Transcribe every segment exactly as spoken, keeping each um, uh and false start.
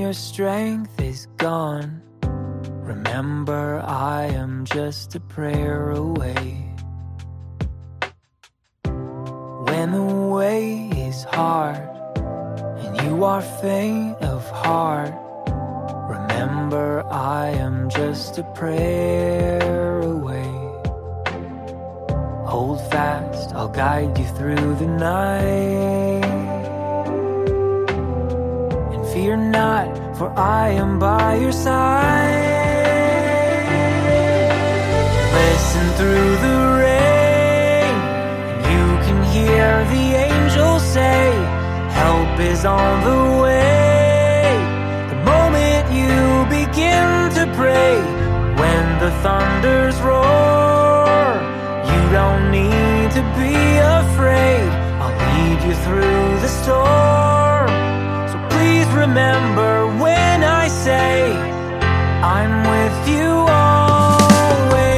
your strength is gone, remember I am just a prayer away. When the way is hard and you are faint of heart, remember I am just a prayer away. Hold fast, I'll guide you through the night. And fear not, for I am by your side. Listen through the rain, and you can hear the angels say, help is on the way. The moment you begin to pray, when the thunders roar, you don't need to be afraid. I'll lead you through the storm. So please remember when I say I'm with you always.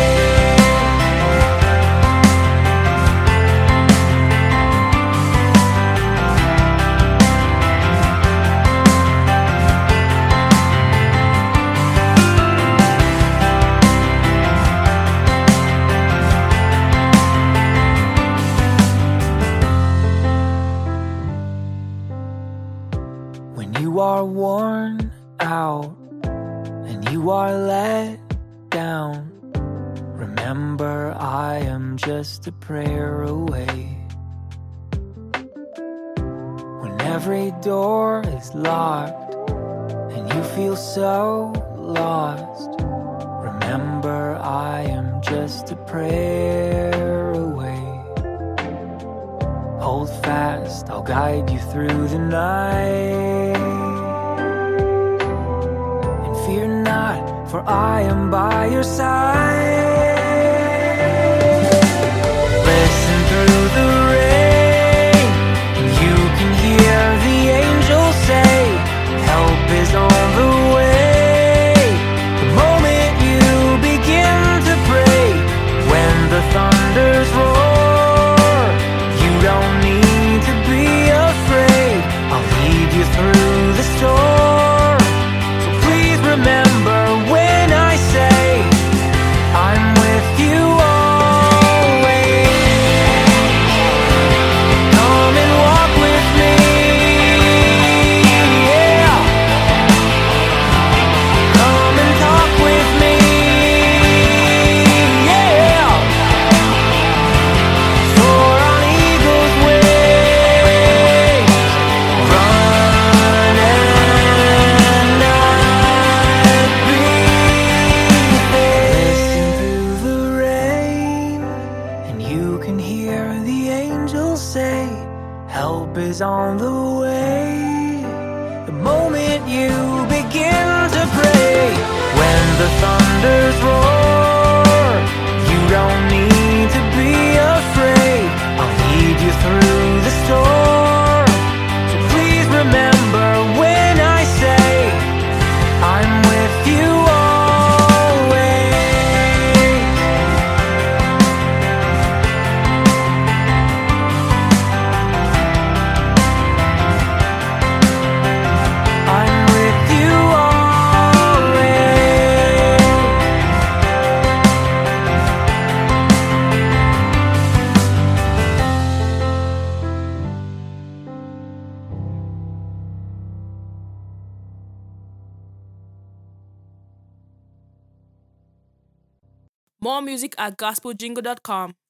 When you are worn out and you are let down, remember I am just a prayer away. When every door is locked and you feel so lost, remember I am just a prayer away. Hold fast, I'll guide you through the night. And fear not, for I am by your side. Listen through the rain, and you can hear the angels say, help is on the way. The moment you begin to pray, when the thunders roar, you don't need to be afraid. I'll lead you through the storm. So please remember when I say I'm with you always. Come and walk with me, yeah. Come and talk with me, yeah. Soar on eagle's wings, run and not be afraid. Listen through the rain, and you can hear the angels say, help is on the way. The moment you begin to pray, when the thunders roar, you don't need to be afraid. I'll lead you through the storm. So please remember when I say I'm with you always. I'm with you always. More music at gospel jingle dot com.